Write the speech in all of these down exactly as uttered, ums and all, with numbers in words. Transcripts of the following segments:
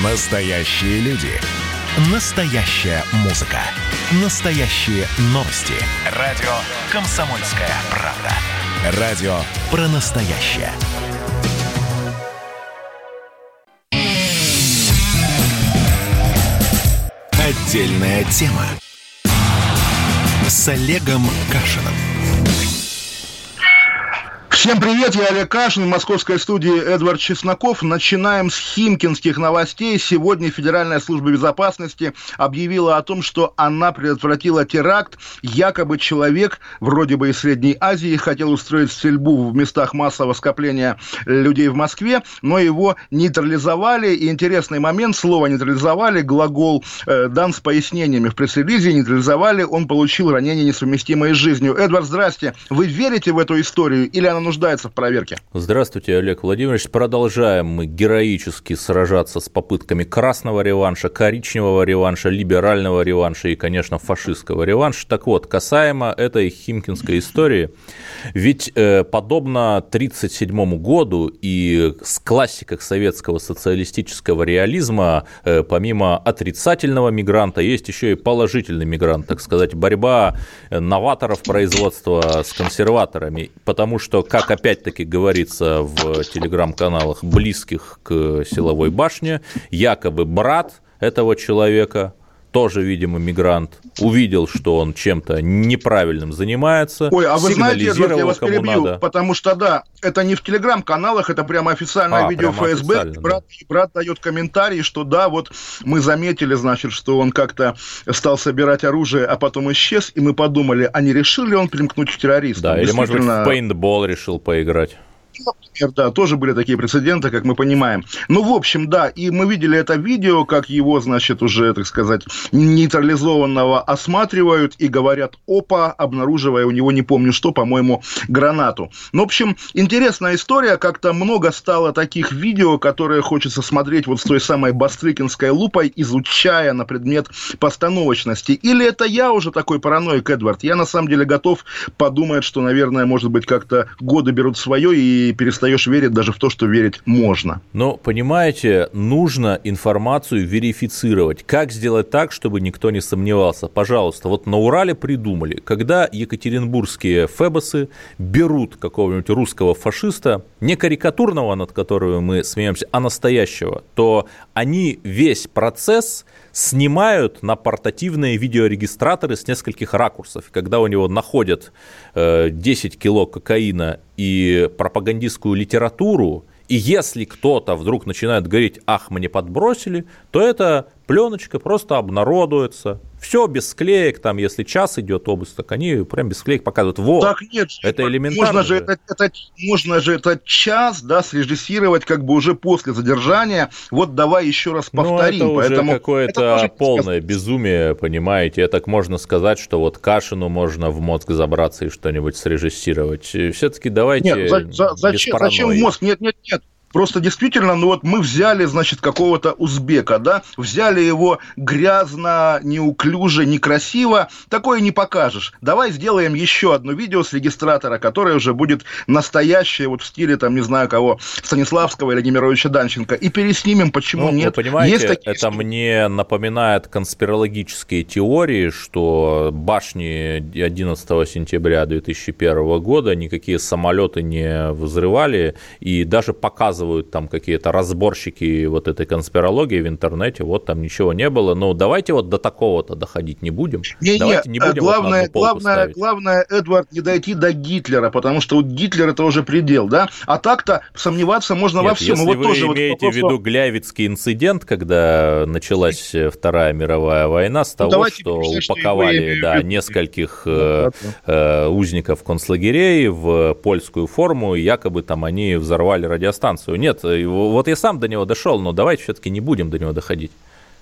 Настоящие люди. Настоящая музыка. Настоящие новости. Радио «Комсомольская правда». Радио про настоящее. Отдельная тема. С Олегом Кашиным. Всем привет, я Олег Кашин, в московской студии Эдвард Чесноков. Начинаем с химкинских новостей. Сегодня Федеральная служба безопасности объявила о том, что она предотвратила теракт. Якобы человек, вроде бы из Средней Азии, хотел устроить стрельбу в местах массового скопления людей в Москве, но его нейтрализовали. И интересный момент, слово «нейтрализовали», глагол э, дан с пояснениями в пресс-релизе. Нейтрализовали, он получил ранение, несовместимое с жизнью. Эдвард, здрасте. Вы верите в эту историю или она нуждается в проверке? Здравствуйте, Олег Владимирович. Продолжаем мы героически сражаться с попытками красного реванша, коричневого реванша, либерального реванша и, конечно, фашистского реванша. Так вот, касаемо этой химкинской истории, ведь э, подобно тридцать седьмому году и с классиках советского социалистического реализма, э, помимо отрицательного мигранта, есть еще и положительный мигрант, так сказать, борьба новаторов производства с консерваторами, потому что, как опять-таки говорится в телеграм-каналах близких к силовой башне, якобы брат этого человека, тоже, видимо, мигрант, увидел, что он чем-то неправильным занимается. Ой, а вы знаете, Эдвард, я вас перебью, надо. Потому что, да, это не в телеграм-каналах, это прямо официальное а, видео прямо ФСБ. Брат, да. брат дает комментарий, что да, вот мы заметили, значит, что он как-то стал собирать оружие, а потом исчез, и мы подумали, а не решил ли он примкнуть к террористам? Да, или, может быть, в пейнтбол решил поиграть. Например, да, тоже были такие прецеденты, как мы понимаем. Ну, в общем, да, и мы видели это видео, как его, значит, уже, так сказать, нейтрализованного осматривают и говорят, опа, обнаруживая у него, не помню что, по-моему, гранату. Ну, в общем, интересная история, как-то много стало таких видео, которые хочется смотреть вот с той самой бастрыкинской лупой, изучая на предмет постановочности. Или это я уже такой параноик, Эдвард? Я, на самом деле, готов подумать, что, наверное, может быть, как-то годы берут свое, и и перестаешь верить даже в то, что верить можно. Но, понимаете, нужно информацию верифицировать. Как сделать так, чтобы никто не сомневался? Пожалуйста, вот на Урале придумали, когда екатеринбургские фэбосы берут какого-нибудь русского фашиста, не карикатурного, над которым мы смеемся, а настоящего, то они весь процесс снимают на портативные видеорегистраторы с нескольких ракурсов. Когда у него находят десять кило кокаина и пропагандистскую литературу, и если кто-то вдруг начинает говорить, ах, мне подбросили, то эта пленочка просто обнародуется. Все без склеек, там, если час идет обыск, так они прям без склеек показывают. Вот, так нет, это элементарно. Можно же, это, это, можно же этот час, да, срежиссировать как бы уже после задержания. Вот давай еще раз повторим. Ну, это Поэтому уже какое-то это полное безумие, понимаете. Это так можно сказать, что вот Кашину можно в мозг забраться и что-нибудь срежиссировать. Все-таки давайте нет, за, за, без зачем, паранойи. Зачем в мозг? Нет, нет, нет. Просто действительно, ну вот мы взяли, значит, какого-то узбека, да, взяли его грязно, неуклюже, некрасиво, такое не покажешь. Давай сделаем еще одно видео с регистратора, которое уже будет настоящее, вот в стиле, там, не знаю кого, Станиславского или Немировича Данченко, и переснимем, почему ну, нет. Вы понимаете, Есть такие это истории. Мне напоминает конспирологические теории, что башни одиннадцатого сентября две тысячи первого года никакие самолеты не взрывали, и даже показывают там какие-то разборщики вот этой конспирологии в интернете, вот там ничего не было, но давайте вот до такого-то доходить не будем. Не, давайте не, не будем главное, вот на одну полку главное, ставить. главное, Эдвард, не дойти до Гитлера, потому что вот Гитлер это уже предел, да, а так-то сомневаться можно Нет, во всем. Если вот вы тоже имеете вот в виду Глявицкий инцидент, когда началась Вторая мировая война, с того, ну, что писать, упаковали что да, нескольких да, э, узников концлагерей в польскую форму, и якобы там они взорвали радиостанцию. Нет, вот я сам до него дошел, но давайте все-таки не будем до него доходить.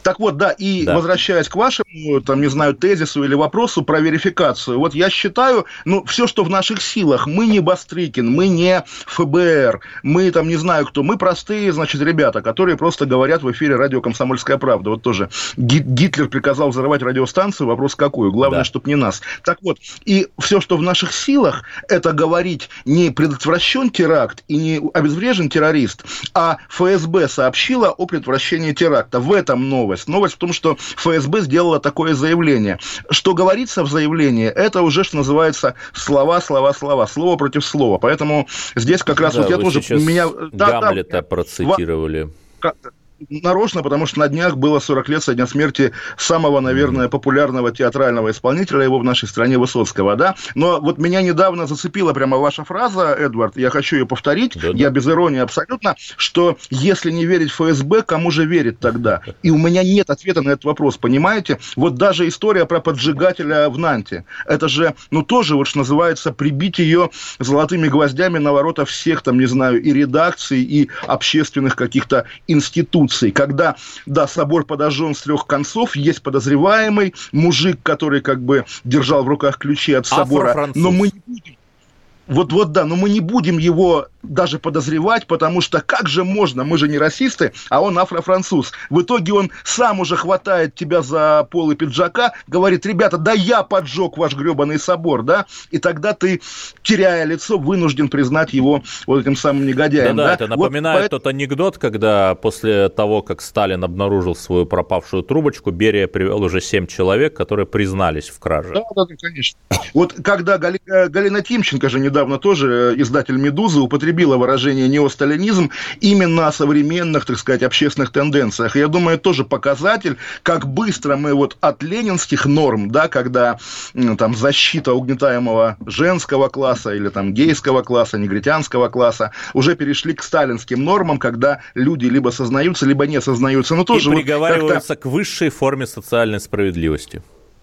Так вот, да, и да. возвращаясь к вашему, там, не знаю, тезису или вопросу про верификацию, вот я считаю, ну, все, что в наших силах, мы не Бастрыкин, мы не эф бэ эр, мы там, не знаю кто, мы простые, значит, ребята, которые просто говорят в эфире радио «Комсомольская правда». Вот тоже Гитлер приказал взорвать радиостанцию, вопрос какую, главное, да. чтобы не нас. Так вот, и все, что в наших силах, это говорить не предотвращен теракт и не обезврежен террорист, а эф эс бэ сообщила о предотвращении теракта. В этом новость. Новость в том, что эф эс бэ сделала такое заявление. Что говорится в заявлении, это уже, что называется, слова, слова, слова, слово против слова. Поэтому здесь как раз да, вот я тоже... Меня... Гамлета да, да, процитировали. Нарочно, потому что на днях было сорок лет со дня смерти самого, наверное, популярного театрального исполнителя его в нашей стране, Высоцкого, да. Но вот меня недавно зацепила прямо ваша фраза, Эдвард, я хочу ее повторить, да, я да. без иронии абсолютно, что если не верить эф эс бэ, кому же верить тогда? И у меня нет ответа на этот вопрос, понимаете? Вот даже история про поджигателя в Нанте, это же, ну, тоже, вот что называется, прибить ее золотыми гвоздями на ворота всех, там, не знаю, и редакций, и общественных каких-то институций. Когда, да, собор подожжен с трех концов, есть подозреваемый, мужик, который как бы держал в руках ключи от собора, но мы не будем... Вот, вот, да, но мы не будем его даже подозревать, потому что как же можно, мы же не расисты, а он афрофранцуз. В итоге он сам уже хватает тебя за полы пиджака, говорит, ребята, да я поджег ваш гребаный собор, да, и тогда ты, теряя лицо, вынужден признать его вот этим самым негодяем. Да-да, да? это напоминает вот, тот анекдот, когда после того, как Сталин обнаружил свою пропавшую трубочку, Берия привел уже семь человек, которые признались в краже. Да, да, конечно. Вот когда Гали... Галина Тимченко же недавно Недавно тоже издатель «Медузы» употребила выражение «неосталинизм» именно о современных, так сказать, общественных тенденциях. И я думаю, это тоже показатель, как быстро мы вот от ленинских норм, да, когда там защита угнетаемого женского класса или там гейского класса, негритянского класса, уже перешли к сталинским нормам, когда люди либо сознаются, либо не сознаются. Но тоже и приговариваются вот к высшей форме социальной справедливости.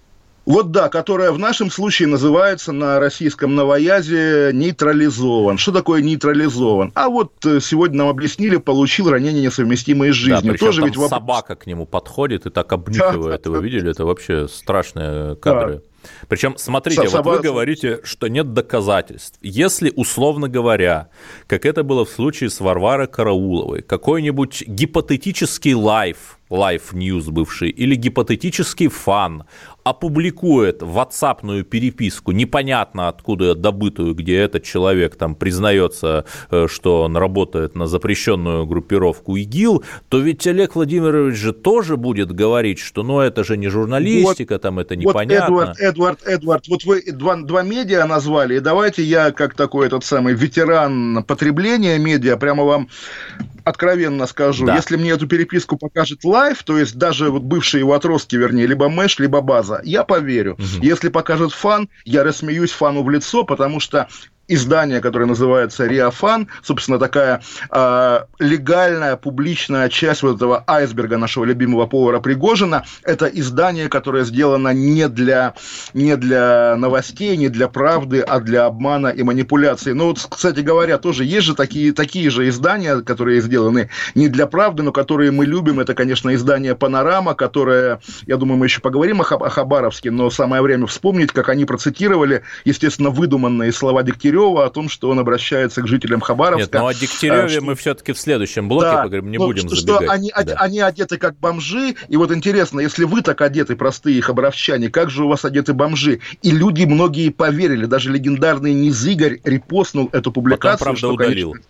Вот да, которая в нашем случае называется на российском новоязе нейтрализован. Что такое нейтрализован? А вот сегодня нам объяснили, получил ранение, несовместимое с жизнью. Да, причем Тоже там ведь вопрос... собака к нему подходит и так обнюхивает. Да, Вы да, видели? Это вообще страшные кадры. Да. Причем, смотрите, Собак... вот вы говорите, что нет доказательств. Если, условно говоря, как это было в случае с Варварой Карауловой, какой-нибудь гипотетический лайв, Life News бывший, или гипотетический фан опубликует ватсапную переписку, непонятно откуда добытую, где этот человек там признается, что он работает на запрещенную группировку ИГИЛ, то ведь Олег Владимирович же тоже будет говорить, что ну это же не журналистика, вот, там это непонятно. Вот, Эдвард, Эдвард, Эдвард, вот вы два, два медиа назвали, и давайте я, как такой этот самый ветеран потребления медиа, прямо вам откровенно скажу, да. Если мне эту переписку покажет лайв, то есть даже вот бывшие его отростки, вернее, либо Мэш, либо База, я поверю. Угу. Если покажет фан, я рассмеюсь фану в лицо, потому что издание, которое называется «Риафан», собственно, такая э, легальная, публичная часть вот этого айсберга нашего любимого повара Пригожина, это издание, которое сделано не для, не для новостей, не для правды, а для обмана и манипуляции. Но вот, кстати говоря, тоже есть же такие, такие же издания, которые сделаны не для правды, но которые мы любим. Это, конечно, издание «Панорама», которое, я думаю, мы еще поговорим о, о Хабаровске, но самое время вспомнить, как они процитировали, естественно, выдуманные слова Дегтярева о том, что он обращается к жителям Хабаровска. Нет, ну о Дегтяреве что... мы все-таки в следующем блоке да, поговорим, не будем что, забегать. Что они, да. они одеты как бомжи, и вот интересно, если вы так одеты, простые хабаровчане, как же у вас одеты бомжи? И люди многие поверили, даже легендарный Низыгорь репостнул эту публикацию. Потом, правда, что, удалил. Конечно,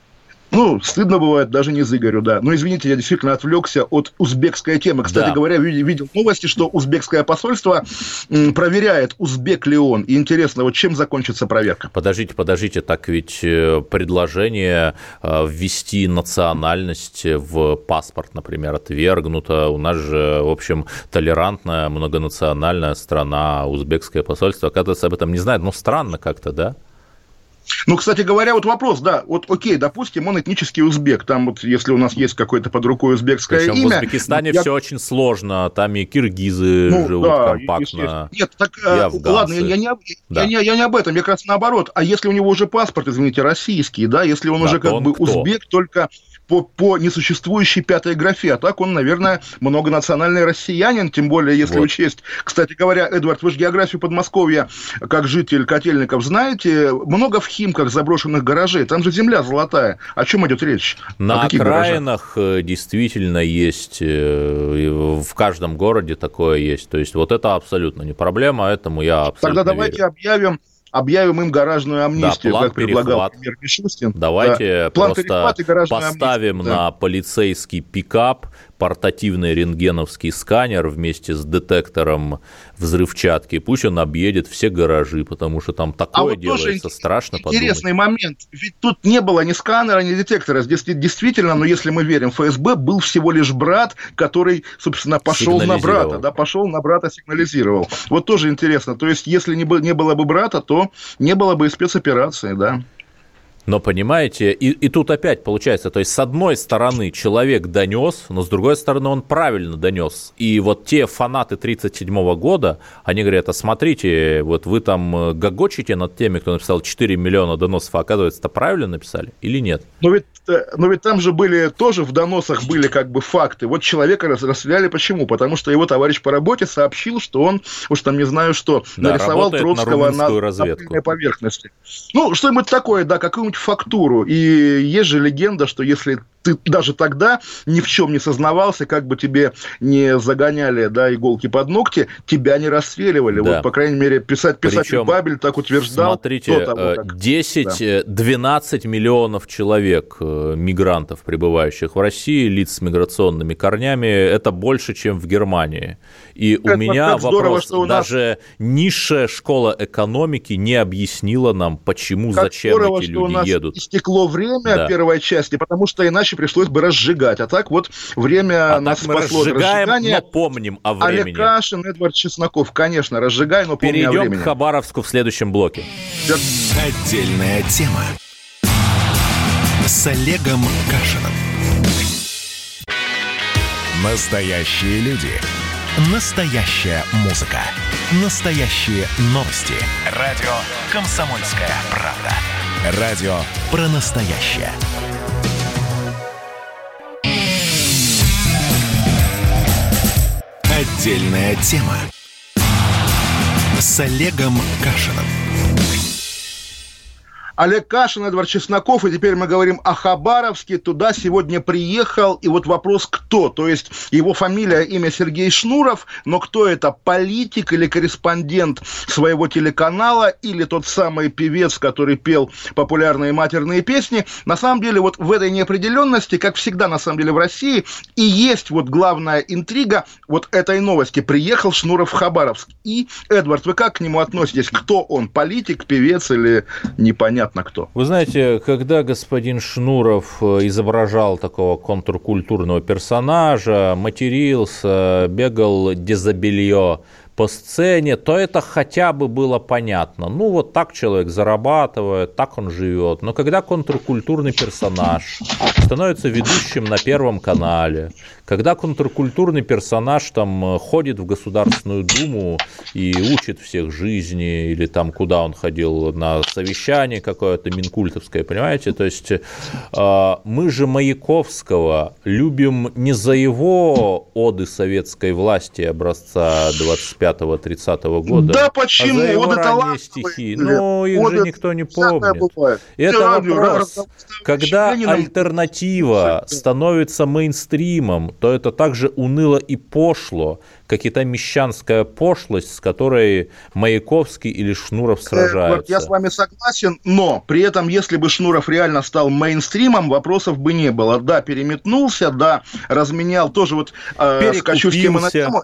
ну, стыдно бывает, даже не Зыгорю, да. Но, извините, я действительно отвлекся от узбекской темы. Кстати да. говоря, видел новости, что узбекское посольство проверяет, узбек ли он. И интересно, вот чем закончится проверка? Подождите, подождите, так ведь предложение ввести национальность в паспорт, например, отвергнуто. У нас же, в общем, толерантная, многонациональная страна, узбекское посольство, оказывается, об этом не знает. Ну, странно как-то, да? Ну, кстати говоря, вот вопрос, да, вот окей, допустим, он этнический узбек, там вот, если у нас есть какое-то под рукой узбекское Причем имя... в Узбекистане я... все очень сложно, там и киргизы ну, живут да, компактно, Нет, так, и афганцы. Ладно, я не, да. я, не, я не об этом, я как раз наоборот, а если у него уже паспорт, извините, российский, да, если он да, уже как он бы кто? узбек, только... по, по несуществующей пятой графе. А так он, наверное, многонациональный россиянин, тем более, если вот. учесть... Кстати говоря, Эдвард, вы же географию Подмосковья, как житель Котельников, знаете, много в Химках заброшенных гаражей. Там же земля золотая. О чем идет речь? На окраинах гаражах? Действительно есть, в каждом городе такое есть. То есть вот это абсолютно не проблема, этому я абсолютно Тогда давайте верю. объявим... Объявим им гаражную амнистию, да, как предлагал премьер Мишустин. Давайте да. просто поставим амнистию, на да. полицейский пикап портативный рентгеновский сканер вместе с детектором взрывчатки. Пусть он объедет все гаражи, потому что там такое а вот делается, страшно подумать. Интересный момент. Ведь тут не было ни сканера, ни детектора. Здесь действительно, но если мы верим эф эс бэ, был всего лишь брат, который, собственно, пошел на брата. Да, пошел на брата, сигнализировал. Вот тоже интересно. То есть, если не было бы брата, то не было бы и спецоперации, да. Но, понимаете, и, и тут опять получается, то есть, с одной стороны, человек донес, но с другой стороны, он правильно донес. И вот те фанаты тридцать седьмого года, они говорят, а смотрите, вот вы там гогочите над теми, кто написал четыре миллиона доносов, а оказывается-то правильно написали или нет? Но ведь, но ведь там же были, тоже в доносах были как бы факты. Вот человека расстреляли почему? Потому что его товарищ по работе сообщил, что он, уж там не знаю что, да, нарисовал Троцкого на, на поверхности. Ну, что-нибудь такое, да, какую-нибудь фактуру. И есть же легенда, что если ты даже тогда ни в чем не сознавался, как бы тебе не загоняли, да, иголки под ногти, тебя не расстреливали. Да. Вот, по крайней мере, писать, писатель Причем, Бабель так утверждал. Смотрите, десять-двенадцать да. миллионов человек, мигрантов, прибывающих в России, лиц с миграционными корнями, это больше, чем в Германии. И это у меня вопрос, здорово, у нас... даже низшая школа экономики не объяснила нам, почему, как зачем здорово, эти люди у нас едут. Истекло время да. первой части, потому что иначе пришлось бы разжигать. А так вот время а нас так мы спасло от разжигания. Но помним о времени. Олег Кашин, Эдвард Чесноков. Конечно, разжигай, но помни Перейдем о времени. Перейдем к Хабаровску в следующем блоке. Отдельная тема. С Олегом Кашиным. Настоящие люди. Настоящая музыка. Настоящие новости. Радио «Комсомольская правда». Радио про настоящее. Отдельная тема. С Олегом Кашиным. Олег Кашин, Эдвард Чесноков, и теперь мы говорим о Хабаровске. Туда сегодня приехал, и вот вопрос, кто? То есть его фамилия, имя Сергей Шнуров, но кто это, политик или корреспондент своего телеканала, или тот самый певец, который пел популярные матерные песни? На самом деле, вот в этой неопределенности, как всегда, на самом деле, в России, и есть вот главная интрига вот этой новости. Приехал Шнуров в Хабаровск. И, Эдвард, вы как к нему относитесь? Кто он, политик, певец или непонятно? Кто. Вы знаете, когда господин Шнуров изображал такого контркультурного персонажа, матерился, бегал дезобелье по сцене, то это хотя бы было понятно. Ну, вот так человек зарабатывает, так он живет. Но когда контркультурный персонаж становится ведущим на Первом канале, когда контркультурный персонаж там ходит в Государственную Думу и учит всех жизни, или там куда он ходил на совещание какое-то минкультовское, понимаете? То есть э, мы же Маяковского любим не за его оды советской власти образца двадцать пятого-тридцатого года, да почему? А за его оды ранние стихи. Ну, их оды же никто не помнит. Это радио, вопрос. Раз, когда альтернатива становится мейнстримом, то это также уныло и пошло, как и та мещанская пошлость, с которой Маяковский или Шнуров сражаются. Я с вами согласен, но при этом, если бы Шнуров реально стал мейнстримом, вопросов бы не было. Да, переметнулся, да, разменял тоже вот э, скачу с темы на тему.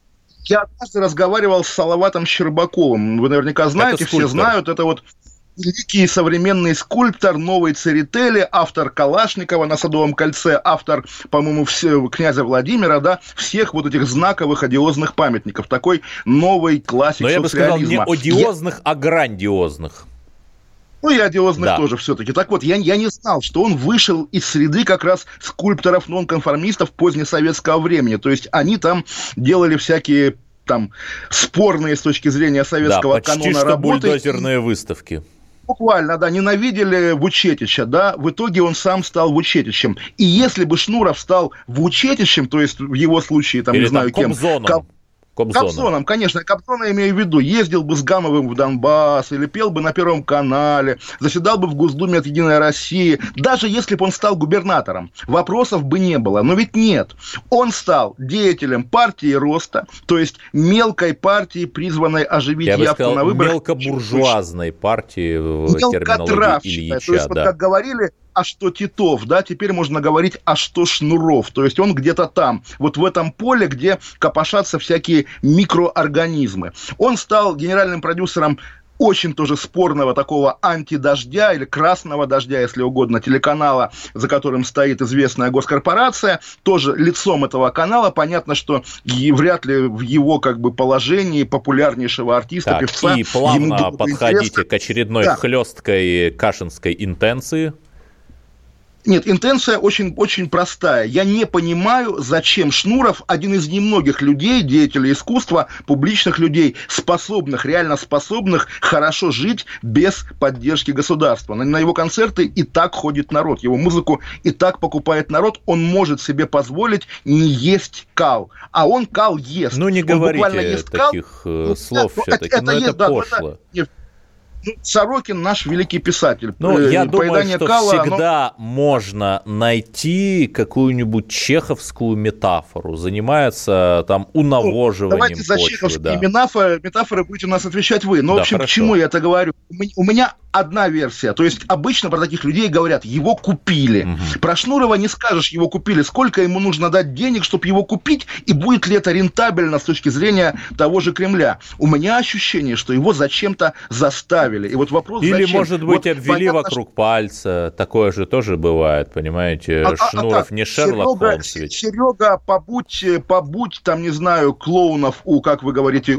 Я однажды разговаривал с Салаватом Щербаковым. Вы наверняка знаете, все знают, это вот великий современный скульптор новой Церетели, автор Калашникова на Садовом кольце, автор, по-моему, все, князя Владимира, да, всех вот этих знаковых одиозных памятников. Такой новый классик социализма. Но я бы сказал, не одиозных, я... а грандиозных. Ну и одиозных да. тоже все-таки. Так вот, я, я не знал, что он вышел из среды как раз скульпторов-нонконформистов позднесоветского времени. То есть они там делали всякие там спорные с точки зрения советского да, почти канона что работы. Бульдозерные выставки. буквально, да, ненавидели Вучетича, да, в итоге он сам стал Вучетичем. И если бы Шнуров стал Вучетичем, то есть в его случае, там, или не знаю там, кем... Кобзоном. Кобзоном. Кобзоном, конечно, Кобзона я имею в виду. Ездил бы с Гамовым в Донбасс, или пел бы на Первом канале, заседал бы в Госдуме от «Единой России». Даже если бы он стал губернатором, вопросов бы не было. Но ведь нет. Он стал деятелем партии роста, то есть мелкой партии, призванной оживить я явку сказал, на выборах. Мелкобуржуазной партии в терминологии Ильича. То есть, да. вот как говорили... а что Титов, да, теперь можно говорить, а что Шнуров, то есть он где-то там, вот в этом поле, где копошатся всякие микроорганизмы. Он стал генеральным продюсером очень тоже спорного такого антидождя или красного дождя, если угодно, телеканала, за которым стоит известная госкорпорация, тоже лицом этого канала. Понятно, что и вряд ли в его как бы положении популярнейшего артиста, так, певца... И плавно подходите интересно. к очередной да. хлесткой кашинской интенции. Нет, интенция очень, очень простая. Я не понимаю, зачем Шнуров, один из немногих людей, деятелей искусства, публичных людей, способных, реально способных хорошо жить без поддержки государства. На, на его концерты и так ходит народ, его музыку и так покупает народ, он может себе позволить не есть кал. А он кал ест. Ну, не он говорите ест таких кал, слов ну, все-таки, это, но это, это есть, да, пошло. Это, Ну, Сорокин наш великий писатель. Ну, я думаю, что кала, всегда оно... можно найти какую-нибудь чеховскую метафору. Занимается там унавоживанием ну, давайте за почвы. чеховские да. метафоры, метафоры будете у нас отвечать вы. Но, да, в общем, хорошо. К чему я это говорю? У меня одна версия. То есть обычно про таких людей говорят, его купили. Угу. Про Шнурова не скажешь, его купили. Сколько ему нужно дать денег, чтобы его купить? И будет ли это рентабельно с точки зрения того же Кремля? У меня ощущение, что его зачем-то заставили. И вот вопрос, Или, зачем? может быть, вот обвели понятно, вокруг что... пальца. Такое же тоже бывает, понимаете? А, Шнуров а, а не Шерлок Серега, Холмс ведь. Серега, побудь, побудь, там, не знаю, клоунов у, как вы говорите,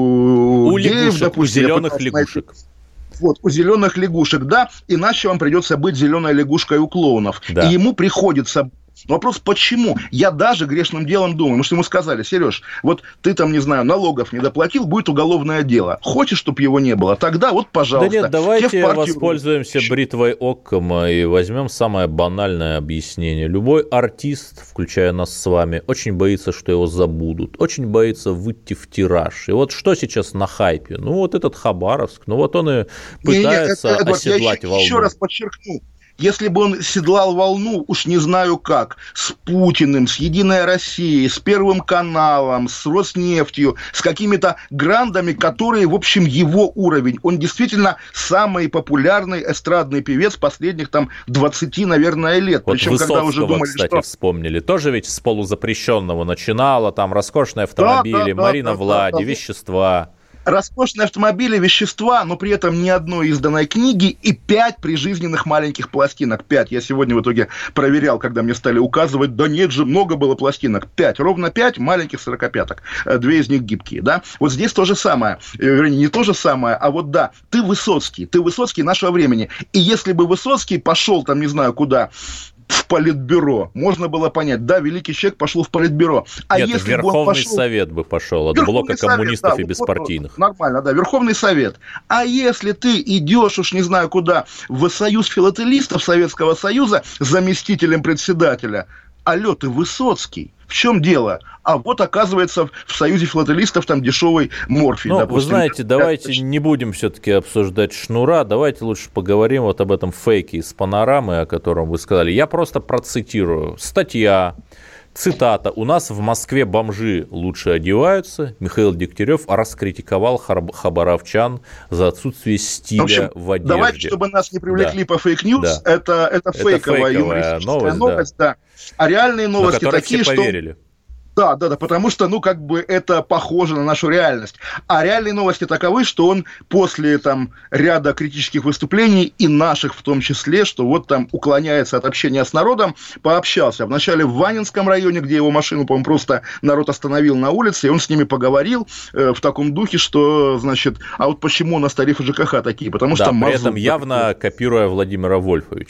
у, у геев, лягушек, допустим. У зеленых лягушек. Найти. Вот, у зеленых лягушек, да, иначе вам придется быть зеленой лягушкой у клоунов. Да. И ему приходится... Вопрос, почему? Я даже грешным делом думаю, потому что ему сказали, Сереж, вот ты там, не знаю, налогов не доплатил, будет уголовное дело. Хочешь, чтобы его не было? Тогда вот, пожалуйста. Да нет, давайте воспользуемся бритвой Оккама и возьмем самое банальное объяснение. Любой артист, включая нас с вами, очень боится, что его забудут, очень боится выйти в тираж. И вот что сейчас на хайпе? Ну, вот этот Хабаровск, ну, вот он и пытается не, не, Эдвард, оседлать я волну. Еще раз подчеркну. Если бы он седлал волну, уж не знаю как, с Путиным, с «Единой Россией», с Первым каналом, с Роснефтью, с какими-то грандами, которые, в общем, его уровень. Он действительно самый популярный эстрадный певец последних там двадцати, наверное, лет. Вот Причем, Высоцкого, когда уже думали, кстати, что... вспомнили. Тоже ведь с полузапрещенного начинала, там роскошные автомобили, да, да, Марина да, Влади, да, да. вещества... Роскошные автомобили, вещества, но при этом ни одной изданной книги и пять прижизненных маленьких пластинок. Пять. Я сегодня в итоге проверял, когда мне стали указывать, да нет же, много было пластинок. Пять. Ровно пять маленьких сорокопяток. Две из них гибкие, да. Вот здесь то же самое. Вернее, не то же самое, а вот да, ты Высоцкий. Ты Высоцкий нашего времени. И если бы Высоцкий пошел там, не знаю куда... в политбюро. Можно было понять, да, великий человек пошел в политбюро. А Нет, если Верховный бы он пошел... Совет бы пошел от Верховный блока совет, коммунистов да, и беспартийных. Вот, нормально, да, Верховный Совет. А если ты идешь уж не знаю куда, в Союз филателистов Советского Союза заместителем председателя, алло, ты Высоцкий. В чем дело? А вот, оказывается, в Союзе филателистов там дешевый морфий. Ну, допустим. вы знаете, давайте не будем все-таки обсуждать Шнура, давайте лучше поговорим вот об этом фейке из «Панорамы», о котором вы сказали. Я просто процитирую. Статья, цитата. «У нас в Москве бомжи лучше одеваются». Михаил Дегтярев раскритиковал хабаровчан за отсутствие стиля в, общем, в одежде. Давайте, чтобы нас не привлекли да. по фейк-ньюс, да. это, это, это фейковая юмористическая новость, новость да. Да. А реальные новости такие, все поверили. что... Да, да, да, потому что, ну, как бы это похоже на нашу реальность. А реальные новости таковы, что он после там ряда критических выступлений, и наших в том числе, что вот там уклоняется от общения с народом, пообщался. Вначале в Ванинском районе, где его машину, по-моему, просто народ остановил на улице, и он с ними поговорил э, в таком духе, что, значит, а вот почему у нас тарифы ЖКХ такие? Потому да, что при мазут... этом явно копируя Владимира Вольфовича.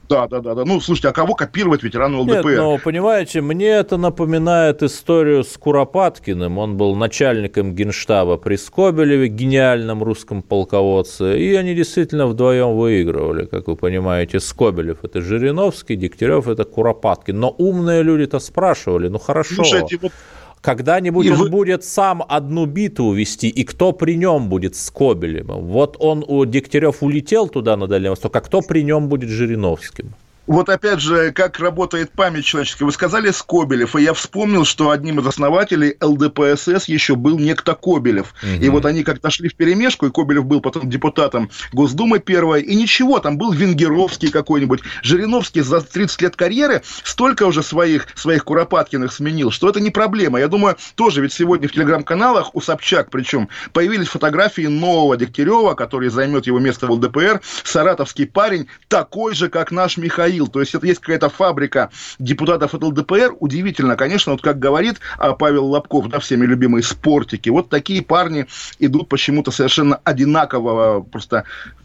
Да, да, да, да. Ну, слушайте, а кого копировать ветерану ЛДПР? Нет, но, понимаете, мне это напоминает историю с Куропаткиным. Он был начальником генштаба при Скобелеве, гениальном русском полководце, и они действительно вдвоем выигрывали, как вы понимаете. Скобелев – это Жириновский, Дегтярев – это Куропаткин. Но умные люди-то спрашивали, ну хорошо. Слушайте, вот... Когда-нибудь и он вы... будет сам одну битву вести, и кто при нем будет Скобелевым? Вот он, у Дегтярев улетел туда на Дальний Восток, а кто при нем будет Жириновским? Вот опять же, как работает память человеческая. Вы сказали Скобелев, и я вспомнил, что одним из основателей ЛДПСС еще был некто Кобелев. Угу. И вот они как-то шли вперемешку, и Кобелев был потом депутатом Госдумы первой, и ничего, там был Венгеровский какой-нибудь. Жириновский за тридцать лет карьеры столько уже своих, своих Куропаткиных сменил, что это не проблема. Я думаю, тоже ведь сегодня в телеграм-каналах у Собчак, причем, появились фотографии нового Дегтярева, который займет его место в ЛДПР, саратовский парень, такой же, как наш Михаил. То есть это есть какая-то фабрика депутатов от ЛДПР. Удивительно, конечно, вот как говорит Павел Лобков, да, всеми любимые спортики, вот такие парни идут почему-то совершенно одинакового, просто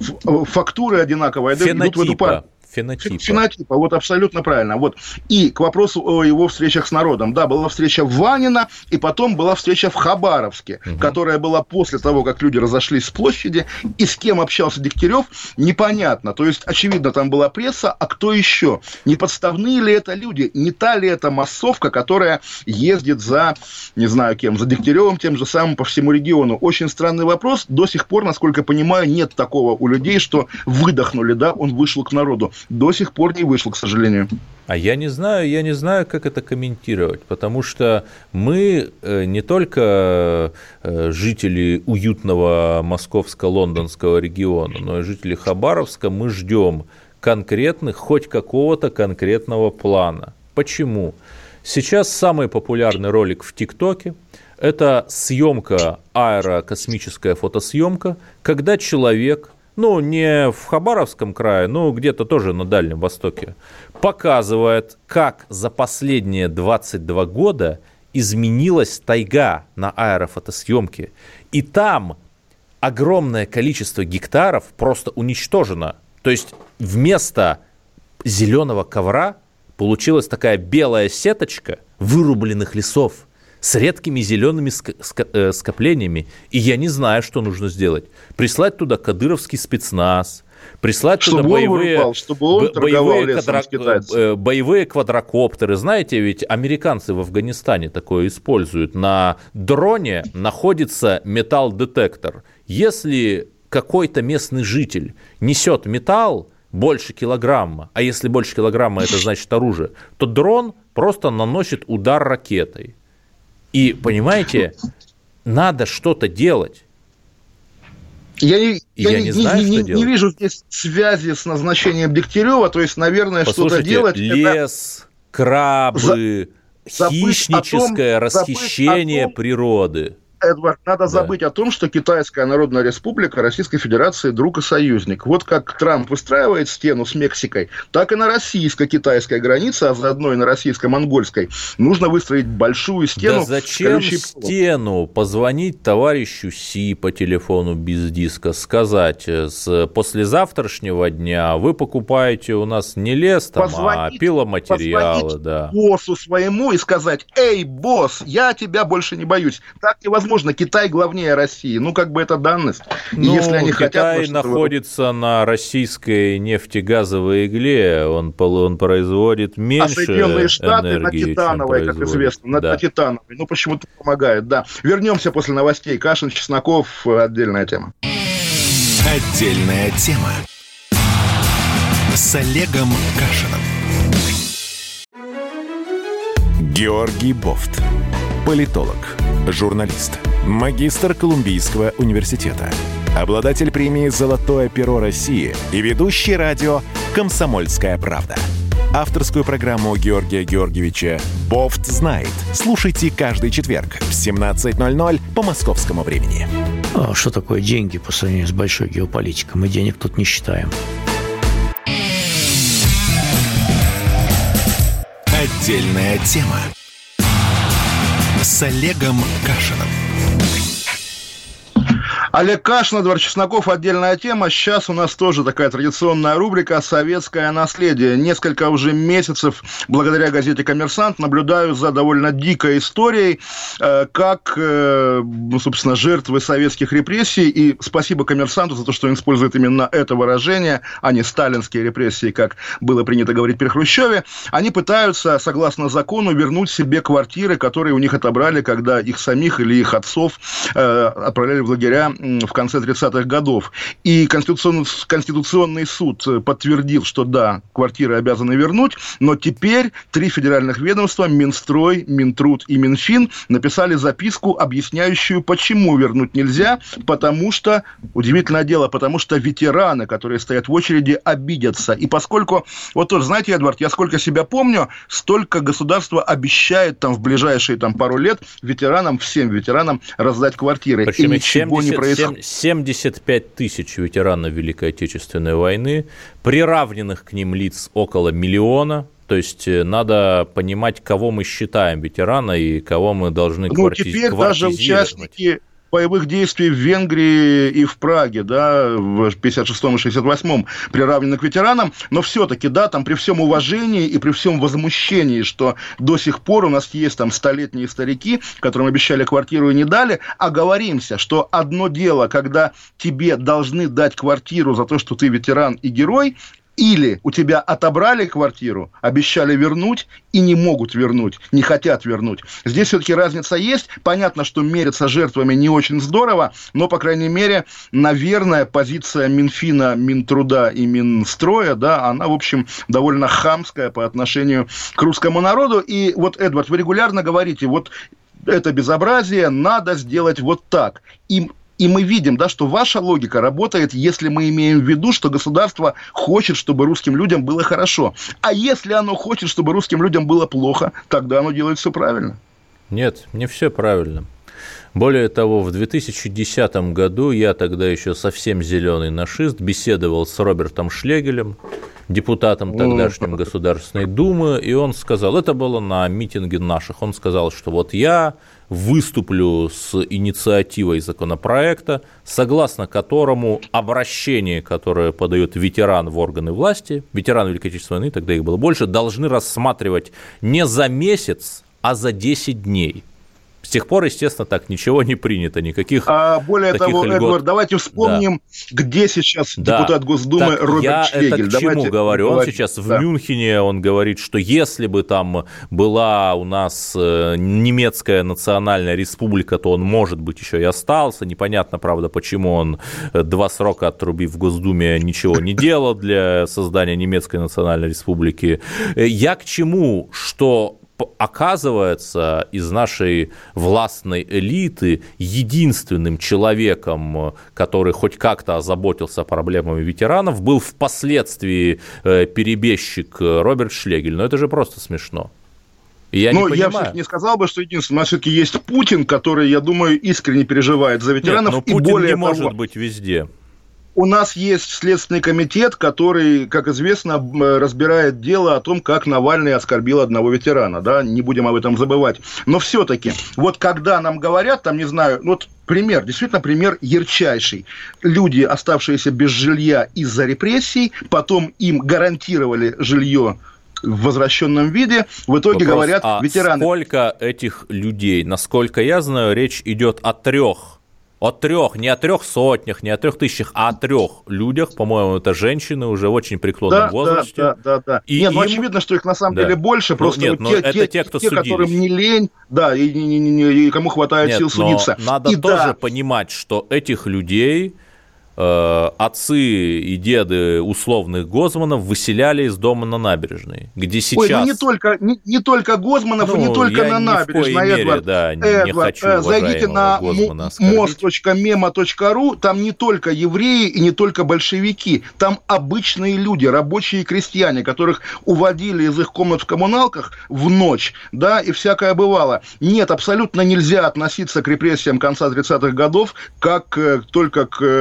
фактуры одинаковые. Фенотипа. Идут в эту партию. Фенотипа. Фенотипа, вот абсолютно правильно. Вот. И к вопросу о его встречах с народом. Да, была встреча в Ванино, и потом была встреча в Хабаровске, угу. которая была после того, как люди разошлись с площади, и с кем общался Дегтярев, непонятно. То есть, очевидно, там была пресса, а кто еще? Не подставные ли это люди? Не та ли это массовка, которая ездит за, не знаю кем, за Дегтяревым, тем же самым по всему региону? Очень странный вопрос. До сих пор, насколько понимаю, нет такого у людей, что выдохнули, да, он вышел к народу. До сих пор не вышло, к сожалению. А я не знаю, я не знаю, как это комментировать, потому что мы не только жители уютного московско-лондонского региона, но и жители Хабаровска, мы ждем конкретных, хоть какого-то конкретного плана. Почему? Сейчас самый популярный ролик в ТикТоке – это съемка, аэрокосмическая фотосъемка, когда человек... ну, не в Хабаровском крае, но где-то тоже на Дальнем Востоке, показывает, как за последние двадцать два года изменилась тайга на аэрофотосъемке. И там огромное количество гектаров просто уничтожено. То есть вместо зеленого ковра получилась такая белая сеточка вырубленных лесов с редкими зелеными скоплениями. И я не знаю, что нужно сделать. Прислать туда кадыровский спецназ, прислать чтобы туда боевые, вырубал, чтобы он боевые, квадро... боевые квадрокоптеры. Знаете, ведь американцы в Афганистане такое используют. На дроне находится металл-детектор. Если какой-то местный житель несет металл больше килограмма, а если больше килограмма, это значит оружие, то дрон просто наносит удар ракетой. И, понимаете, надо что-то делать. Я, я, я не, не знаю, не, что не, делать. Не вижу здесь связи с назначением Дегтярева, то есть, наверное, Послушайте, что-то делать. Лес, это... крабы, За... хищническое том, расхищение том, природы. Эдвард, надо да. забыть о том, что Китайская Народная Республика Российской Федерации друг и союзник. Вот как Трамп выстраивает стену с Мексикой, так и на российско-китайской границе, а заодно и на российско-монгольской, нужно выстроить большую стену. Да зачем стену? Позвонить товарищу Си по телефону без диска, сказать, с послезавтрашнего дня вы покупаете у нас не лес, там, позвонить, а пиломатериалы. Да. Боссу своему и сказать: эй, босс, я тебя больше не боюсь. Так невозможно. Китай главнее России. Ну, как бы это данность. Ну, если они Китай хотят, находится на российской нефтегазовой игле. Он, он производит меньше энергии, а Соединенные Штаты на титановой, как известно. На, да. на титановой. Ну, почему-то помогает, да. Вернемся после новостей. Кашин, Чесноков. Отдельная тема. Отдельная тема. С Олегом Кашиным. Георгий Бофт. Политолог, журналист, магистр Колумбийского университета, обладатель премии «Золотое перо России» и ведущий радио «Комсомольская правда». Авторскую программу Георгия Георгиевича «Бофт знает». Слушайте каждый четверг в семнадцать ноль ноль по московскому времени. А что такое деньги по сравнению с большой геополитикой? Мы денег тут не считаем. Отдельная тема. С Олегом Кашиным. Олег Кашин, Эдвард Чесноков, отдельная тема. Сейчас у нас тоже такая традиционная рубрика «Советское наследие». Несколько уже месяцев, благодаря газете «Коммерсант», наблюдаю за довольно дикой историей, как, собственно, жертвы советских репрессий, и спасибо «Коммерсанту» за то, что он использует именно это выражение, а не сталинские репрессии, как было принято говорить при Хрущеве, они пытаются, согласно закону, вернуть себе квартиры, которые у них отобрали, когда их самих или их отцов отправляли в лагеря в конце тридцатых годов. И Конституционный, Конституционный суд подтвердил, что да, квартиры обязаны вернуть, но теперь три федеральных ведомства, Минстрой, Минтруд и Минфин, написали записку, объясняющую, почему вернуть нельзя, потому что, удивительное дело, потому что ветераны, которые стоят в очереди, обидятся. И поскольку, вот тоже, знаете, Эдвард, я сколько себя помню, столько государство обещает там в ближайшие там, пару лет ветеранам, всем ветеранам раздать квартиры. Причем и ничего семьдесят, не происходит. семьдесят пять тысяч ветеранов Великой Отечественной войны, приравненных к ним лиц около миллиона. То есть надо понимать, кого мы считаем ветерана и кого мы должны ну, кварти... теперь квартизировать. Даже участники боевых действий в Венгрии и в Праге, да, в пятьдесят шестом и шестьдесят восьмом приравнены к ветеранам, но все-таки, да, там при всем уважении и при всем возмущении, что до сих пор у нас есть там столетние старики, которым обещали квартиру и не дали, оговоримся, что одно дело, когда тебе должны дать квартиру за то, что ты ветеран и герой, или у тебя отобрали квартиру, обещали вернуть и не могут вернуть, не хотят вернуть. Здесь все-таки разница есть. Понятно, что мериться жертвами не очень здорово, но, по крайней мере, наверное, позиция Минфина, Минтруда и Минстроя, да, она, в общем, довольно хамская по отношению к русскому народу. И вот, Эдвард, вы регулярно говорите, вот это безобразие надо сделать вот так. И И мы видим, да, что ваша логика работает, если мы имеем в виду, что государство хочет, чтобы русским людям было хорошо. А если оно хочет, чтобы русским людям было плохо, тогда оно делает все правильно. Нет, не все правильно. Более того, в две тысячи десятом году я тогда еще совсем зеленый нашист беседовал с Робертом Шлегелем, депутатом тогдашней Государственной Думы, и он сказал, это было на митинге наших, он сказал, что вот я выступлю с инициативой законопроекта, согласно которому обращение, которое подает ветеран в органы власти, ветераны Великой Отечественной войны, тогда их было больше, должны рассматривать не за месяц, а за десять дней. С тех пор, естественно, так ничего не принято, никаких а, более таких того, льгот. Эдвард, давайте вспомним, да. где сейчас да. депутат Госдумы так Роберт я Шлегель. Я это к давайте чему говорю? говорить. Он сейчас да. в Мюнхене, он говорит, что если бы там была у нас немецкая национальная республика, то он, может быть, еще и остался. Непонятно, правда, почему он два срока отрубив в Госдуме ничего не делал для создания немецкой национальной республики. Я к чему? Что оказывается, из нашей властной элиты единственным человеком, который хоть как-то озаботился проблемами ветеранов, был впоследствии перебежчик Роберт Шлегель. Но это же просто смешно. Я ну, не я все-таки не сказал бы, что единственное, у нас все-таки есть Путин, который, я думаю, искренне переживает за ветеранов. Нет, но и Путин более не того, может быть везде. У нас есть Следственный комитет, который, как известно, разбирает дело о том, как Навальный оскорбил одного ветерана, да, не будем об этом забывать. Но все-таки, вот когда нам говорят, там, не знаю, вот пример, действительно пример ярчайший. Люди, оставшиеся без жилья из-за репрессий, потом им гарантировали жилье в возвращенном виде, в итоге Вопрос, говорят а ветераны. Сколько этих людей? Насколько я знаю, речь идет о трех. О трех, не о трех сотнях, не о трех тысячах, а о трех людях, по-моему, это женщины уже в очень преклонном да, возрасте. Да, да, да. да. И нет, им... ну очевидно, что их на самом да. деле больше, просто ну, нет, вот те, это те, те, кто те которым не лень, да, и, и, и, и кому хватает нет, сил судиться. Надо и тоже да. понимать, что этих людей э, отцы и деды условных Гозманов выселяли из дома на набережной, где сейчас... Ой, ну не только, не, не только Гозманов ну, и не только на набережной, мере, Эдвард. Да, не Эдвард, хочу зайдите на мост точка мема точка ру, там не только евреи и не только большевики, там обычные люди, рабочие и крестьяне, которых уводили из их комнат в коммуналках в ночь, да, и всякое бывало. Нет, абсолютно нельзя относиться к репрессиям конца тридцатых годов как э, только к э,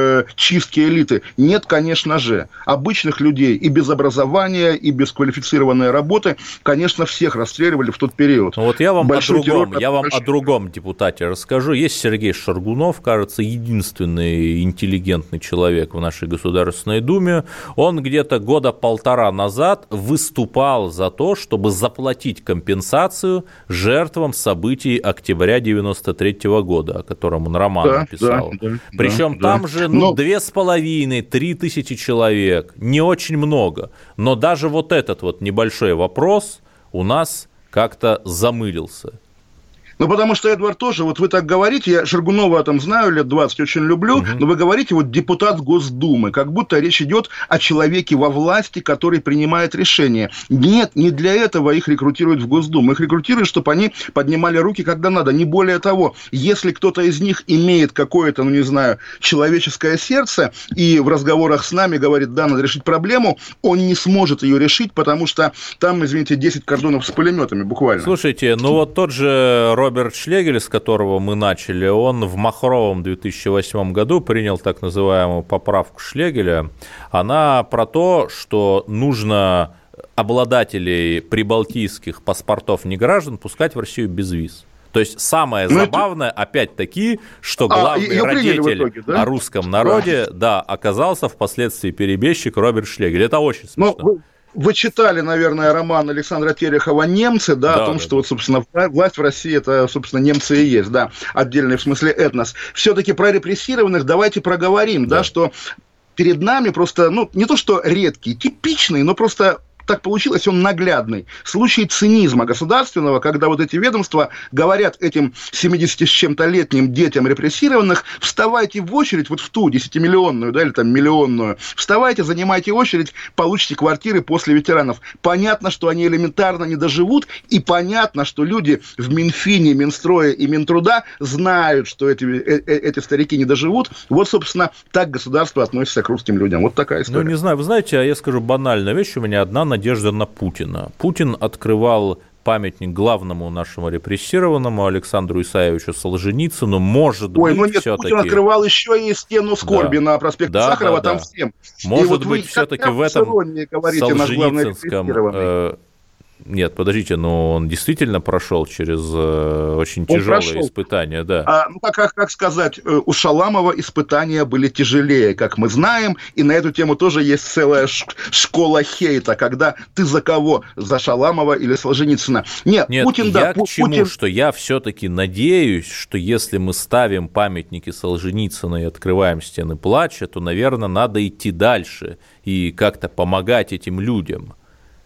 чистки элиты? Нет, конечно же. Обычных людей и без образования, и без квалифицированной работы, конечно, всех расстреливали в тот период. Ну вот я вам, о другом, террор, я вам о другом депутате расскажу. Есть Сергей Шаргунов, кажется, единственный интеллигентный человек в нашей Государственной Думе. Он где-то года полтора назад выступал за то, чтобы заплатить компенсацию жертвам событий октября девяносто третьего года, о котором он роман да, написал. Да, да, Причем да, там да. же ну, две с половиной, три тысячи человек, не очень много. Но даже вот этот вот небольшой вопрос у нас как-то замылился. Ну, потому что, Эдвард, тоже, вот вы так говорите, я Шаргунова там знаю, лет двадцать очень люблю, угу. но вы говорите, вот депутат Госдумы, как будто речь идет о человеке во власти, который принимает решения. Нет, не для этого их рекрутируют в Госдуму. Их рекрутируют, чтобы они поднимали руки, когда надо. Не более того, если кто-то из них имеет какое-то, ну, не знаю, человеческое сердце, и в разговорах с нами говорит, да, надо решить проблему, он не сможет ее решить, потому что там, извините, десять кордонов с пулеметами буквально. Слушайте, ну вот тот же Роберт Шлегель, с которого мы начали, он в махровом две тысячи восьмом году принял так называемую поправку Шлегеля. Она про то, что нужно обладателей прибалтийских паспортов неграждан пускать в Россию без виз. То есть самое ну, забавное, это... опять-таки, что главный а, родитель итоге, да? о русском народе, да. да, оказался впоследствии перебежчик Роберт Шлегель. Это очень смешно. Но... Вы читали, наверное, роман Александра Терехова «Немцы», да, да о том, да, что, да. вот, собственно, власть в России – это, собственно, немцы и есть, да, отдельный в смысле этнос. Все-таки про репрессированных давайте проговорим, да, да что перед нами просто, ну, не то что редкий, типичный, но просто... Так получилось, он наглядный. Случай цинизма государственного, когда вот эти ведомства говорят этим семидесяти с чем-то летним детям репрессированных, вставайте в очередь, вот в ту десятимиллионную, да, или там миллионную, вставайте, занимайте очередь, получите квартиры после ветеранов. Понятно, что они элементарно не доживут, и понятно, что люди в Минфине, Минстрое и Минтруда знают, что эти, э, э, эти старики не доживут. Вот, собственно, так государство относится к русским людям. Вот такая история. Ну, не знаю, вы знаете, я скажу банальную вещь, у меня одна надежда на Путина. Путин открывал памятник главному нашему репрессированному Александру Исаевичу Солженицыну, может Ой, быть, ну нет, все-таки... Путин открывал еще и стену скорби да. на проспекте да, Сахарова, да, там да. всем. Может вот быть, все-таки в этом солженицынском... Э, нет, подождите, но он действительно прошел через э, очень он тяжелые прошел. испытания, да. А, ну, как, как, как сказать, у Шаламова испытания были тяжелее, как мы знаем, и на эту тему тоже есть целая ш- школа хейта, когда ты за кого? За Шаламова или Солженицына? Нет, Нет Путин, я да. к Пу- чему, Путин... что я все-таки надеюсь, что если мы ставим памятники Солженицына и открываем стены плача, то, наверное, надо идти дальше и как-то помогать этим людям.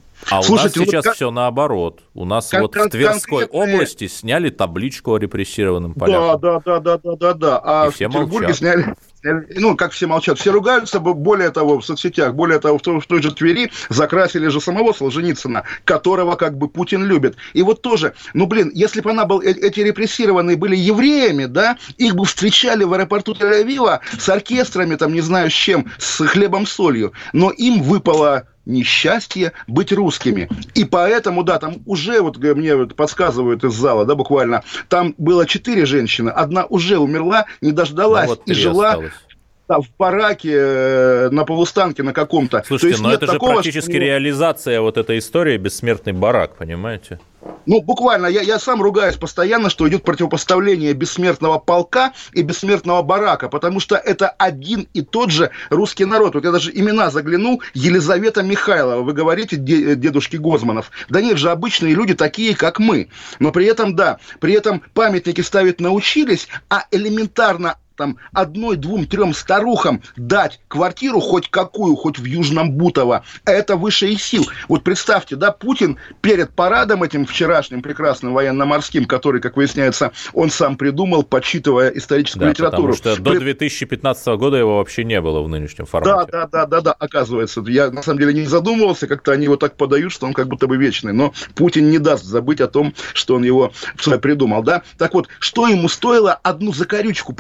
А Слушайте, у нас сейчас вот все наоборот. У нас кон- вот в Тверской конкретные... области сняли табличку о репрессированном полякам. Да, да, да, да, да, да. А и в все Петербурге молчат. сняли, сняли, ну, как все молчат, все ругаются, более того, в соцсетях, более того, в той, в той же Твери закрасили же самого Солженицына, которого как бы Путин любит. И вот тоже, ну, блин, если бы она был, эти репрессированные были евреями, да, их бы встречали в аэропорту Тель-Авива с оркестрами, там, не знаю с чем, с хлебом-солью, но им выпало... несчастье быть русскими. И поэтому, да, там уже, вот мне подсказывают из зала, да, буквально, там было четыре женщины, одна уже умерла, не дождалась, ну, вот и жила... Осталось. Да, в бараке, э, на полустанке на каком-то. Слушайте, есть, но это такого, же практически что... реализация вот этой истории «Бессмертный барак», понимаете? Ну, буквально, я, я сам ругаюсь постоянно, что идет противопоставление бессмертного полка и бессмертного барака, потому что это один и тот же русский народ. Вот я даже имена заглянул, Елизавета Михайлова, вы говорите, дедушки Гозманов. Да нет же, обычные люди такие, как мы. Но при этом, да, при этом памятники ставить научились, а элементарно там одной, двум, трем старухам дать квартиру хоть какую, хоть в Южном Бутово, это выше их сил. Вот представьте, да, Путин перед парадом этим вчерашним прекрасным военно-морским, который, как выясняется, он сам придумал, подсчитывая историческую да, литературу. Потому что до две тысячи пятнадцатого года его вообще не было в нынешнем формате. Да, да, да, да, да, оказывается. Я на самом деле не задумывался, как-то они его так подают, что он как будто бы вечный. Но Путин не даст забыть о том, что он его придумал, да. Так вот, что ему стоило одну закорючку поставить,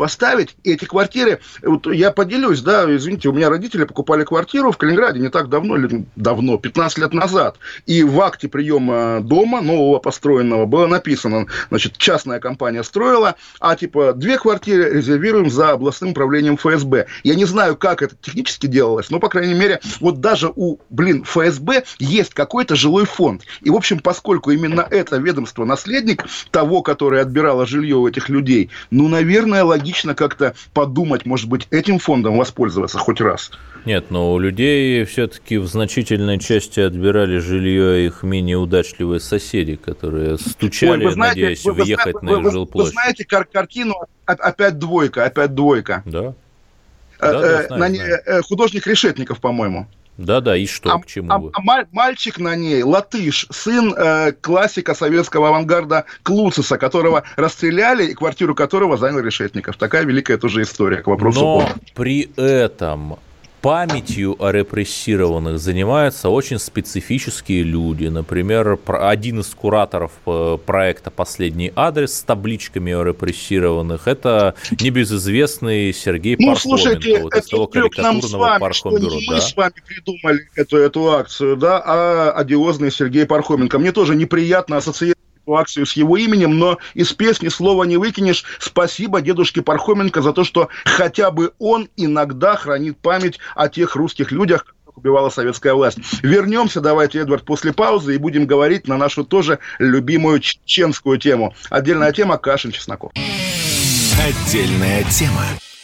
смотреть. Эти квартиры, вот я поделюсь, да, извините, у меня родители покупали квартиру в Калининграде не так давно, или давно, пятнадцать лет назад. И в акте приема дома, нового построенного, было написано, значит, частная компания строила, а типа две квартиры резервируем за областным управлением эф эс бэ. Я не знаю, как это технически делалось, но, по крайней мере, вот даже у, блин, эф эс бэ есть какой-то жилой фонд. И, в общем, поскольку именно это ведомство наследник того, который отбирало жилье у этих людей, ну, наверное, логично как-то подумать, может быть, этим фондом воспользоваться хоть раз. Нет, но у людей все-таки в значительной части отбирали жилье их менее удачливые соседи, которые стучали, Ой, знаете, надеясь вы, въехать вы, на их жилплощадь. Вы знаете кар- картину «Опять двойка», «Опять двойка»? Да. Э, да, э, да знаю, на ней э, художник Решетников, по-моему. Да-да, и что, а, к чему а, вы? А мальчик на ней, латыш, сын э, классика советского авангарда Клуцеса, которого расстреляли, и квартиру которого занял Решетников. Такая великая тоже история, к вопросу. Но помню. при этом памятью о репрессированных занимаются очень специфические люди. Например, один из кураторов проекта «Последний адрес» с табличками о репрессированных – это небезызвестный Сергей ну, Пархоменко. Слушайте, вот из того карикатурного Пархомбюро. Не да? мы с вами придумали эту, эту акцию, да, а одиозный Сергей Пархоменко. Мне тоже неприятно ассоциировать акцию с его именем, но из песни слова не выкинешь. Спасибо дедушке Пархоменко за то, что хотя бы он иногда хранит память о тех русских людях, которых убивала советская власть. Вернемся, давайте, Эдвард, после паузы и будем говорить на нашу тоже любимую чеченскую тему. Отдельная тема — Кашин-Чесноков. Отдельная тема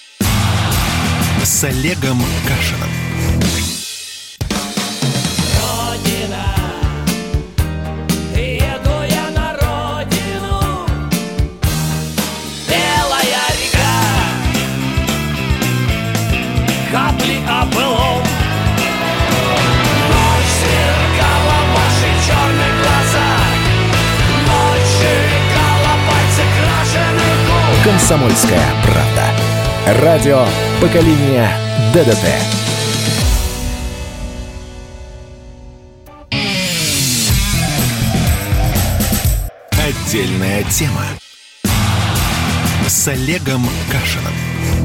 с Олегом Кашиным. Капли о былом. Ночь сверкала ваши черные глаза. Ночь сверкала пальцы крашеных губ. Комсомольская правда. Радио поколения дэ дэ тэ. Отдельная тема с Олегом Кашиным.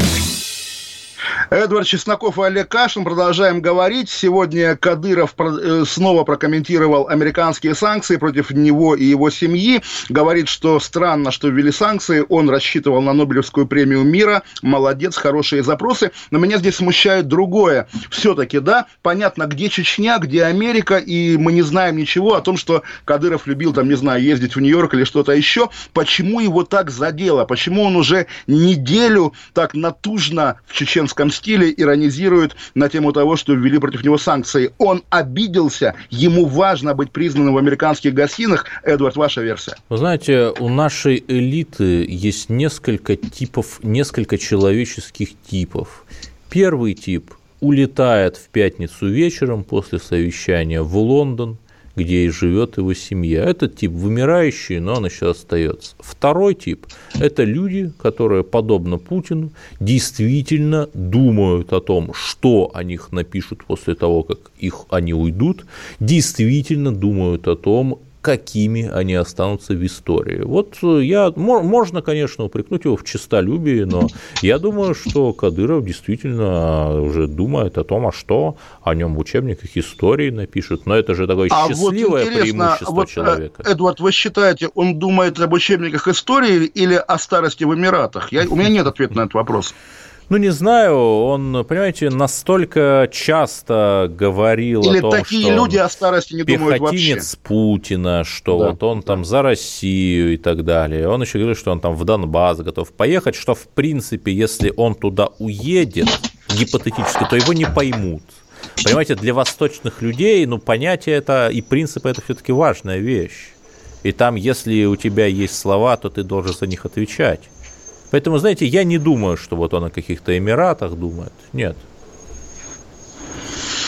Эдвард Чесноков и Олег Кашин. Продолжаем говорить. Сегодня Кадыров снова прокомментировал американские санкции против него и его семьи. Говорит, что странно, что ввели санкции. Он рассчитывал на Нобелевскую премию мира. Молодец, хорошие запросы. Но меня здесь смущает другое. Все-таки, да, понятно, где Чечня, где Америка, и мы не знаем ничего о том, что Кадыров любил, там, не знаю, ездить в Нью-Йорк или что-то еще. Почему его так задело? Почему он уже неделю так натужно в чеченском стиле иронизирует на тему того, что ввели против него санкции? Он обиделся, ему важно быть признанным в американских гостинах. Эдвард, ваша версия? Вы знаете, у нашей элиты есть несколько типов, несколько человеческих типов. Первый тип улетает в пятницу вечером после совещания в Лондон, где и живет его семья. Этот тип вымирающий, но он еще остается. Второй тип – это люди, которые, подобно Путину, действительно думают о том, что о них напишут после того, как их, они уйдут, действительно думают о том, какими они останутся в истории. Вот я, можно, конечно, упрекнуть его в честолюбии, но я думаю, что Кадыров действительно уже думает о том, а что о нем в учебниках истории напишут. Но это же такое а счастливое вот преимущество вот, человека. Эдвард, вы считаете, он думает об учебниках истории или о старости в Эмиратах? Я, у меня нет ответа на этот вопрос. Ну, не знаю, он, понимаете, настолько часто говорил Или о том, такие что люди о старости не думают вообще. Пехотинец Путина, что да, вот он там за Россию и так далее. Он еще говорил, что он там в Донбасс готов поехать, что, в принципе, если он туда уедет, гипотетически, то его не поймут. Понимаете, для восточных людей, ну, понятие это и принципы – это все-таки важная вещь. И там, если у тебя есть слова, то ты должен за них отвечать. Поэтому, знаете, я не думаю, что вот он о каких-то Эмиратах думает. Нет.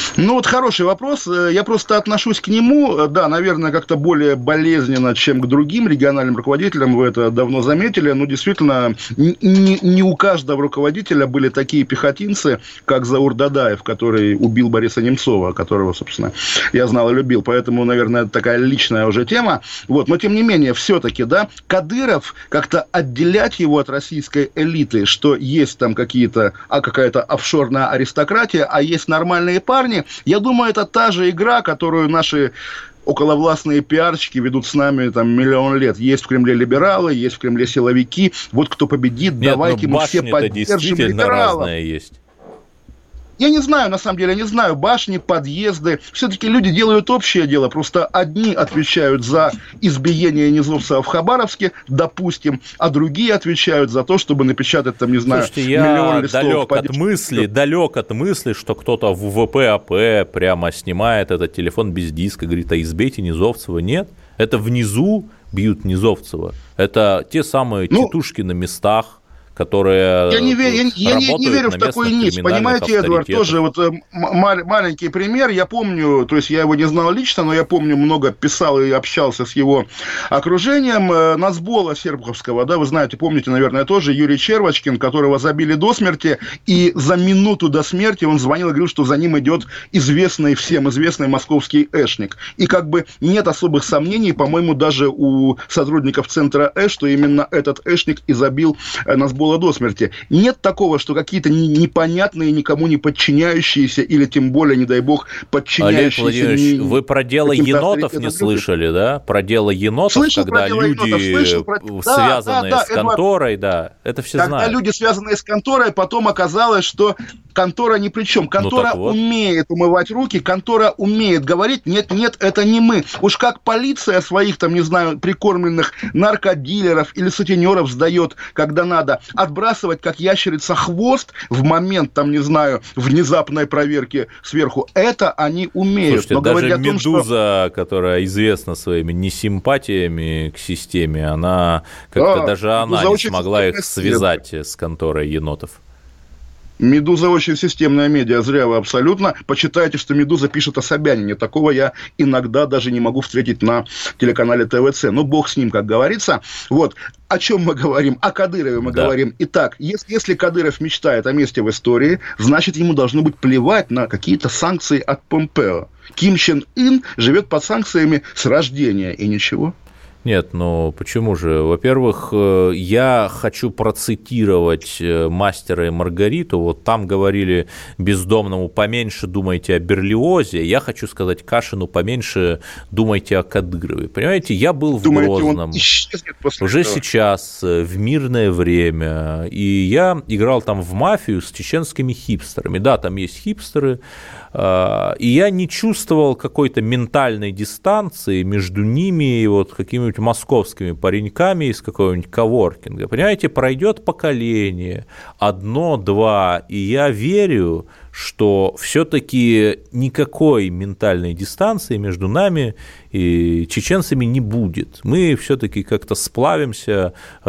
Ну, вот хороший вопрос. Я просто отношусь к нему, да, наверное, как-то более болезненно, чем к другим региональным руководителям. Вы это давно заметили. Но действительно, не, не у каждого руководителя были такие пехотинцы, как Заур Дадаев, который убил Бориса Немцова, которого, собственно, я знал и любил. Поэтому, наверное, это такая личная уже тема. Вот. Но, тем не менее, все-таки, да, Кадыров, как-то отделять его от российской элиты, что есть там какие-то, а какая-то офшорная аристократия, а есть нормальные парни, я думаю, это та же игра, которую наши околовластные пиарщики ведут с нами там миллион лет. Есть в Кремле либералы, есть в Кремле силовики. Вот кто победит, Нет, давайте мы все поддержим либералов. Разные есть. Я не знаю, на самом деле, я не знаю, башни, подъезды. Все-таки люди делают общее дело. Просто одни отвечают за избиение низовцев в Хабаровске, допустим, а другие отвечают за то, чтобы напечатать, там, не знаю, Слушайте, миллион листов. Я далек от мысли, далек от мысли, что кто-то в ВПАП прямо снимает этот телефон без диска, говорит, а избейте Низовцева. Нет, это внизу бьют Низовцева. Это те самые ну, тетушки на местах, которые я не, верю, я, я не, не верю в такую нить, понимаете, Эдвард, тоже вот м- маленький пример, я помню, то есть я его не знал лично, но я помню, много писал и общался с его окружением, Нацбола Серпуховского, да, вы знаете, помните, наверное, тоже, Юрий Червочкин, которого забили до смерти, и за минуту до смерти он звонил и говорил, что за ним идет известный, всем известный московский эшник, и как бы нет особых сомнений, по-моему, даже у сотрудников центра Эш, что именно этот эшник и забил Нацбола до смерти. Нет такого, что какие-то непонятные, никому не подчиняющиеся, или тем более, не дай бог, подчиняющиеся... Олег Владимирович, не, вы про дело енотов не слышали, люди. Да? Про дело енотов, слышал когда дело люди, енотов, слышал про... связанные да, да, с конторой, Эдвард, да, это все когда знают. Когда люди, связанные с конторой, потом оказалось, что контора ни при чем. Контора ну, вот. умеет умывать руки, контора умеет говорить, нет, нет, это не мы. Уж как полиция своих, там, не знаю, прикормленных наркодилеров или сутенеров сдает, когда надо, отбрасывать, как ящерица, хвост в момент, там, не знаю, внезапной проверки сверху, это они умеют. Слушайте, но даже о том, «Медуза», что... которая известна своими несимпатиями к системе, она как-то да, даже она не смогла их связать сила. С конторой енотов. «Медуза» очень системная медиа, зря вы абсолютно. Почитайте, что «Медуза» пишет о Собянине. Такого я иногда даже не могу встретить на телеканале ТВЦ. Ну, бог с ним, как говорится. Вот. О чем мы говорим? О Кадырове мы да. говорим. Итак, если, если Кадыров мечтает о месте в истории, значит, ему должно быть плевать на какие-то санкции от Помпео. Ким Чен Ын живет под санкциями с рождения, и ничего. Нет, ну почему же? Во-первых, я хочу процитировать «Мастера и Маргариту». Вот там говорили бездомному поменьше думайте о Берлиозе. Я хочу сказать Кашину поменьше думайте о Кадырове. Понимаете, я был в Думаете, Грозном уже этого? Сейчас, в мирное время, и я играл там в мафию с чеченскими хипстерами. Да, там есть хипстеры, и я не чувствовал какой-то ментальной дистанции между ними и вот какими-нибудь московскими пареньками из какого-нибудь коворкинга. Понимаете, пройдет поколение, одно-два, и я верю, что все-таки никакой ментальной дистанции между нами и чеченцами не будет. Мы все-таки как-то сплавимся э,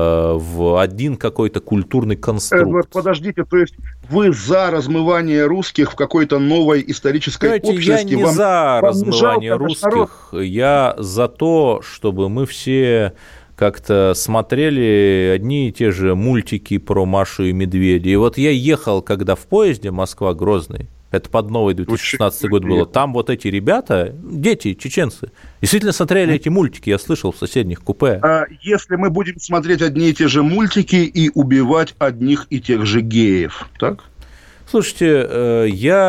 в один какой-то культурный конструкт. Эдвард, подождите, то есть вы за размывание русских в какой-то новой исторической Знаете, общности? Я не вам, за вам размывание русских, я за то, чтобы мы все как-то смотрели одни и те же мультики про Машу и Медведя. И вот я ехал, когда в поезде Москва-Грозный, это под новый две тысячи шестнадцатый год было, там вот эти ребята, дети, чеченцы, действительно смотрели эти мультики, я слышал в соседних купе. А если мы будем смотреть одни и те же мультики и убивать одних и тех же геев, так? Слушайте,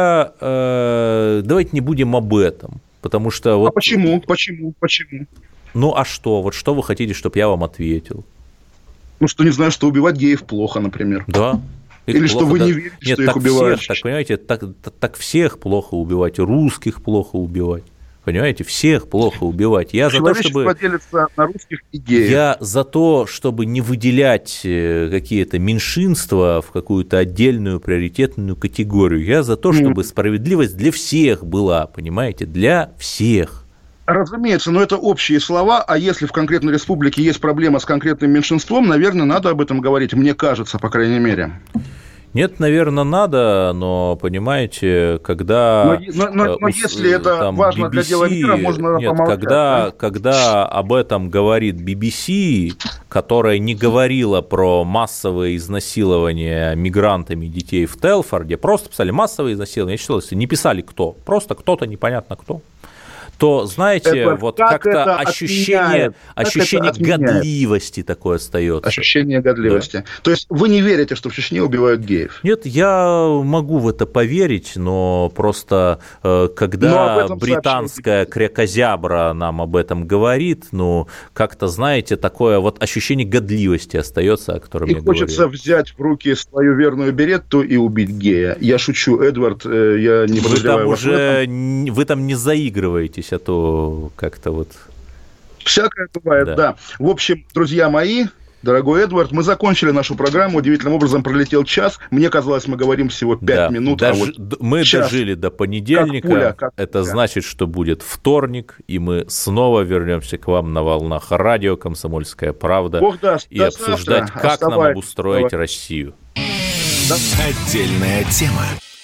я... Давайте не будем об этом, потому что... Вот... А почему? Почему? Почему? Ну, а что? Вот что вы хотите, чтобы я вам ответил? Ну, что не знаю, что убивать геев плохо, например. Да. Их Или что вы да... не верите, Нет, что так их убивают? Всех, так, понимаете, так, так, так всех плохо убивать, русских плохо убивать. Понимаете, всех плохо убивать. Я за то, чтобы... делится на русских и геев. Я за то, чтобы не выделять какие-то меньшинства в какую-то отдельную приоритетную категорию. Я за то, чтобы mm. справедливость для всех была, понимаете, для всех. Разумеется, но это общие слова, а если в конкретной республике есть проблема с конкретным меньшинством, наверное, надо об этом говорить, мне кажется, по крайней мере. Нет, наверное, надо, но, понимаете, когда... Но, но, но, но если это там, важно би би си, для дела мира, можно нет, помолчать. Когда, да? когда об этом говорит би би си, которая не говорила про массовые изнасилования мигрантами детей в Телфорде, просто писали массовые изнасилования, я читал, если не писали кто, просто кто-то, непонятно кто, то, знаете, это, вот как как-то ощущение, ощущение годливости такое остается. Ощущение годливости. Да. То есть вы не верите, что в Чечне убивают геев? Нет, я могу в это поверить, но просто когда британская крякозябра нам об этом говорит, ну, как-то, знаете, такое вот ощущение годливости остается, о котором я говорил. И хочется взять в руки свою верную беретту и убить гея. Я шучу, Эдвард, я не подозреваю вас в этом. Вы там уже, вы там не заигрываетесь, а то как-то вот... Всякое бывает, да. да. В общем, друзья мои, дорогой Эдвард, мы закончили нашу программу. Удивительным образом пролетел час. Мне казалось, мы говорим всего пять да. минут. Дож... А вот мы час. дожили до понедельника. Как пуля, как Это пуля. Значит, что будет вторник, и мы снова вернемся к вам на волнах радио «Комсомольская правда» Бог даст, и обсуждать, завтра. как Оставай. нам обустроить Давай. Россию. Да. Отдельная тема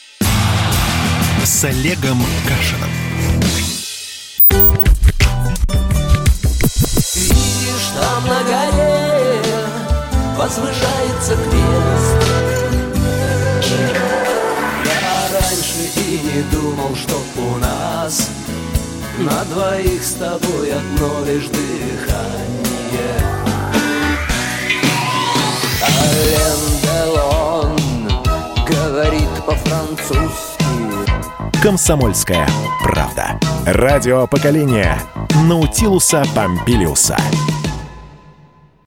с Олегом Кашиным. Видишь, там на горе возвышается крест. Я раньше и не думал, что у нас на двоих с тобой одно лишь дыхание. Ален Делон говорит по-французски. «Комсомольская правда». Радио поколения Наутилуса Помпилиуса.